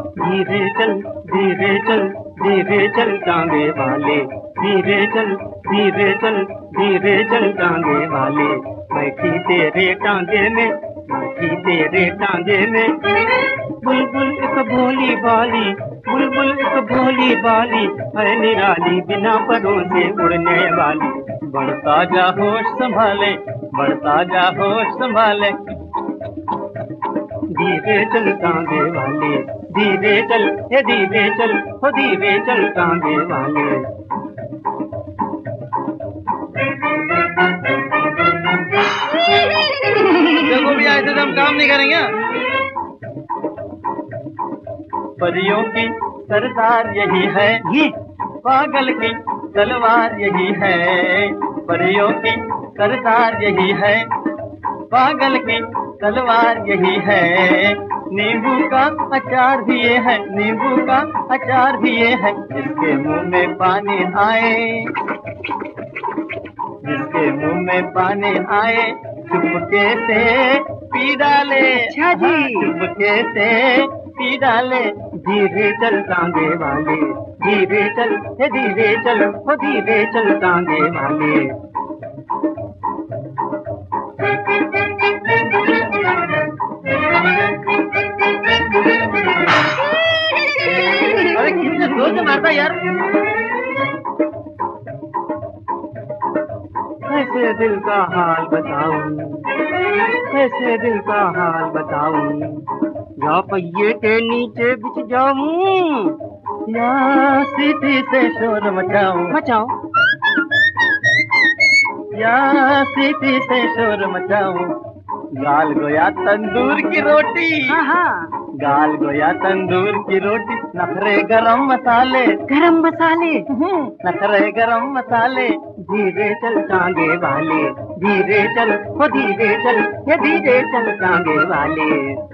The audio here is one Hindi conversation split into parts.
धीरे चल धीरे चल धीरे चल टांगे वाले, धीरे चल धीरे चल धीरे चल टांगे वाले। बैठी तेरे टांगे में, बैठी तेरे टांगे में। बुलबुल एक भोली बाली, बुलबुल एक भोली बाली है निराली, बिना परों से उड़ने वाली। बढ़ता जा होश संभाले, बढ़ता जा होश संभाले। धीरे चल टांगे वाले, धीरे चल हे धीरे चल, हो धीरे चल टांगे वाले। देखो भैया, ऐसे हम काम नहीं करेंगे। परियों की सरदार यही है, ये पागल की तलवार यही है। परियों की सरदार यही है, पागल की तलवार यही है। नींबू का अचार भी ये है, नींबू का अचार भी ये है। जिसके मुंह में पानी आए, जिसके मुंह में पानी आए, चुपके से पी डाले। अच्छा जी। चुपके से पी डाले। धीरे चल टांगे वाले, धीरे चल हे धीरे चल, हो धीरे चल टांगे वाले। अरे कितने जोर से मारता यार। कैसे दिल का हाल बताऊं, कैसे दिल का हाल बताऊं। या पहिए के नीचे बिछ जाऊं, या सीटी से शोर मचाऊं, मचाऊं। या सीटी से शोर मचाऊं। गाल गोया तंदूर की रोटी, गाल गोया तंदूर की रोटी। नखरे गरम मसाले, गरम मसाले, नखरे गरम मसाले। धीरे चल टांगे वाले, धीरे चल हो धीरे चल, ये धीरे चल टांगे वाले।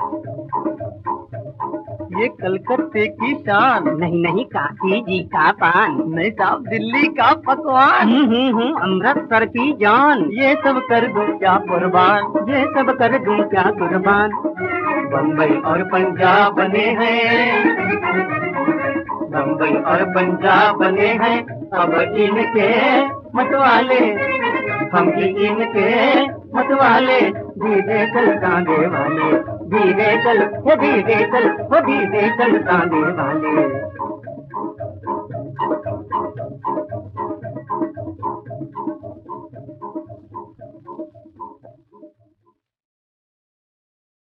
ये कलकत्ते की शान, नहीं नहीं काशी जी का पान, नहीं साहब दिल्ली का पकवान। अमृतसर की जान, ये सब कर दूं क्या कुर्बान, ये सब कर दूं क्या कुर्बान। बम्बई और पंजाब बने हैं, बम्बई और पंजाब बने हैं। अब इनके मतवाले, हम भी इनके मतवाले। धीरे चल टांगे वाले, धीरे चल, धीरे चल, धीरे चल टांगे वाले।